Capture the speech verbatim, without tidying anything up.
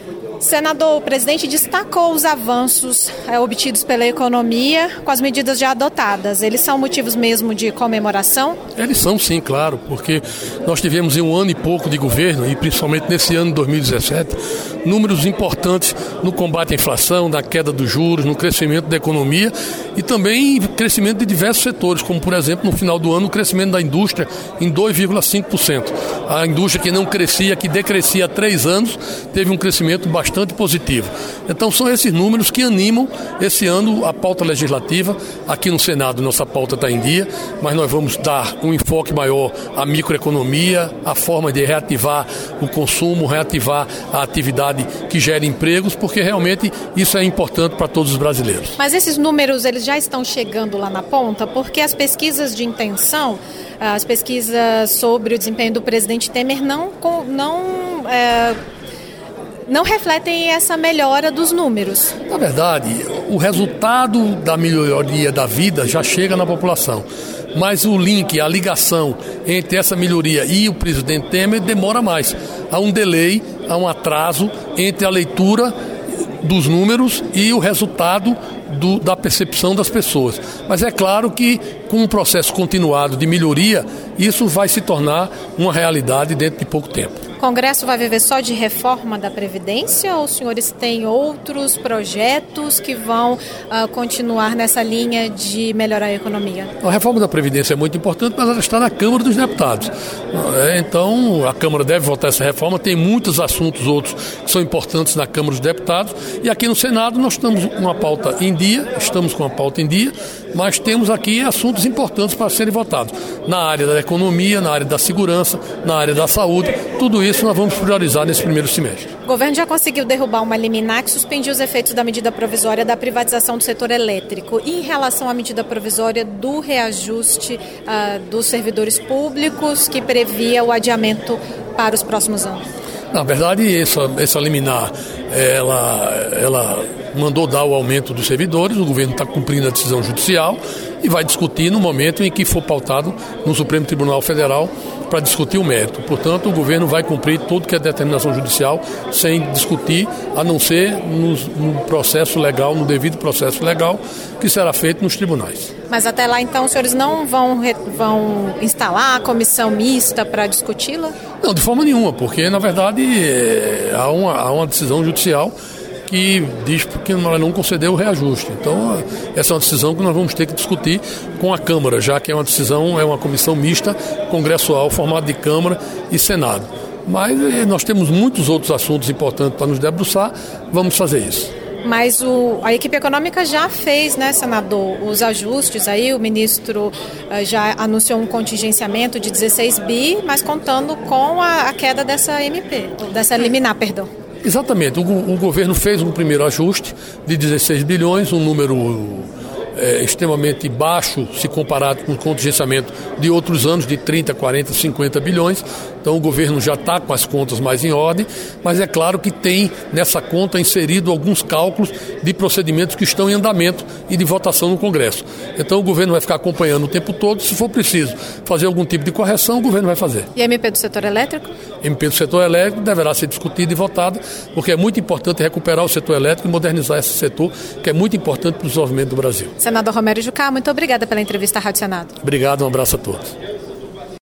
Senador, o presidente destacou os avanços é, obtidos pela economia com as medidas já adotadas. Eles são motivos mesmo de comemoração? Eles são sim, claro, porque nós tivemos em um ano e pouco de governo, e principalmente nesse ano de dois mil e dezessete, números importantes no combate à inflação, na queda dos juros, no crescimento da economia e também crescimento de diversos setores, como por exemplo no final do ano o crescimento da indústria em dois vírgula cinco por cento. A indústria que não crescia, que decrescia há três anos, teve um crescimento bastante positivo. Então são esses números que animam esse ano a pauta legislativa. Aqui no Senado nossa pauta está em dia, mas nós vamos dar um enfoque maior à microeconomia, à forma de reativar o consumo, reativar a atividade que gera empregos, porque realmente isso é importante para todos os brasileiros. Mas esses números eles já estão chegando lá na ponta, porque as pesquisas de intenção, as pesquisas sobre o desempenho do presidente Temer não, não, é, não refletem essa melhora dos números. Na verdade, o resultado da melhoria da vida já chega na população. Mas o link, a ligação entre essa melhoria e o presidente Temer demora mais. Há um delay, há um atraso entre a leitura dos números e o resultado do, da percepção das pessoas. Mas é claro que com um processo continuado de melhoria, isso vai se tornar uma realidade dentro de pouco tempo. O Congresso vai viver só de reforma da Previdência ou os senhores têm outros projetos que vão uh, continuar nessa linha de melhorar a economia? A reforma da Previdência é muito importante, mas ela está na Câmara dos Deputados. Então, a Câmara deve votar essa reforma. Tem muitos assuntos outros que são importantes na Câmara dos Deputados. E aqui no Senado nós estamos com uma pauta em dia, estamos com uma pauta em dia, mas temos aqui assuntos importantes para serem votados. Na área da economia, na área da segurança, na área da saúde, tudo isso nós vamos priorizar nesse primeiro semestre. O governo já conseguiu derrubar uma liminar que suspendia os efeitos da medida provisória da privatização do setor elétrico. E em relação à medida provisória do reajuste uh, dos servidores públicos, que previa o adiamento para os próximos anos? Na verdade, essa, essa liminar, ela, ela mandou dar o aumento dos servidores, o governo está cumprindo a decisão judicial e vai discutir no momento em que for pautado no Supremo Tribunal Federal para discutir o mérito. Portanto, o governo vai cumprir tudo que é determinação judicial sem discutir, a não ser no, no processo legal, no devido processo legal, que será feito nos tribunais. Mas até lá, então, os senhores não vão, vão instalar a comissão mista para discuti-la? Não, de forma nenhuma, porque, na verdade, é, há, uma, há uma decisão judicial que diz que ela não concedeu o reajuste. Então, essa é uma decisão que nós vamos ter que discutir com a Câmara, já que é uma decisão, é uma comissão mista, congressual, formada de Câmara e Senado. Mas nós temos muitos outros assuntos importantes para nos debruçar, vamos fazer isso. Mas o, a equipe econômica já fez, né, senador, os ajustes aí, o ministro uh, já anunciou um contingenciamento de dezesseis bi, mas contando com a, a queda dessa M P, dessa liminar, perdão. Exatamente, o, o governo fez um primeiro ajuste de dezesseis bilhões, um número é, extremamente baixo se comparado com o contingenciamento de outros anos de trinta, quarenta, cinquenta bilhões. Então o governo já está com as contas mais em ordem, mas é claro que tem nessa conta inserido alguns cálculos de procedimentos que estão em andamento e de votação no Congresso. Então o governo vai ficar acompanhando o tempo todo, se for preciso fazer algum tipo de correção, o governo vai fazer. E a M P do setor elétrico? A M P do setor elétrico deverá ser discutida e votada, porque é muito importante recuperar o setor elétrico e modernizar esse setor, que é muito importante para o desenvolvimento do Brasil. Senador Romero Jucá, muito obrigada pela entrevista à Rádio Senado. Obrigado, um abraço a todos.